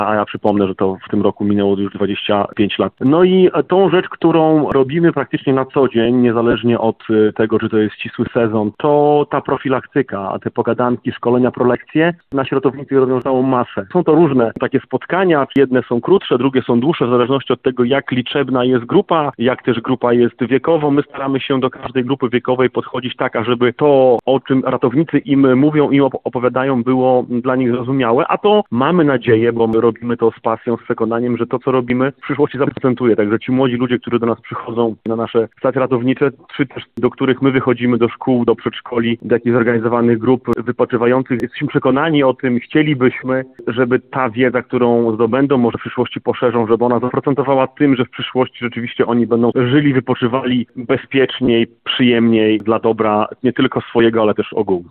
a ja przypomnę, że to w tym roku minęło już 25 lat. No i tą rzecz, którą robimy praktycznie na co dzień, niezależnie od tego, czy to jest ścisły sezon, to ta profilaktyka, te pogadanki, szkolenia, prolekcje. Nasi ratownicy robią całą masę. Są to różne takie spotkania, jedne są krótsze, drugie są dłuższe, w zależności od tego, jak liczebna jest grupa, jak też grupa jest wiekowo. My staramy się do każdej grupy wiekowej podchodzić tak, ażeby to, o czym ratownicy im mówią i opowiadają, było dla nich zrozumiałe, a to mamy nadzieję, bo my robimy to z pasją, z przekonaniem, że to, co robimy, w przyszłości zaprocentuje. Także ci młodzi ludzie, którzy do nas przychodzą na nasze stacje ratownicze, czy też do których my wychodzimy do szkół, do przedszkoli, do jakichś zorganizowanych grup wypoczywających, jesteśmy przekonani o tym, chcielibyśmy, żeby ta wiedza, którą zdobędą, może w przyszłości poszerzą, żeby ona zaprocentowała tym, że w przyszłości rzeczywiście oni będą żyli, wypoczywali bezpieczniej, przyjemniej, dla dobra nie tylko swojego, ale też ogółu.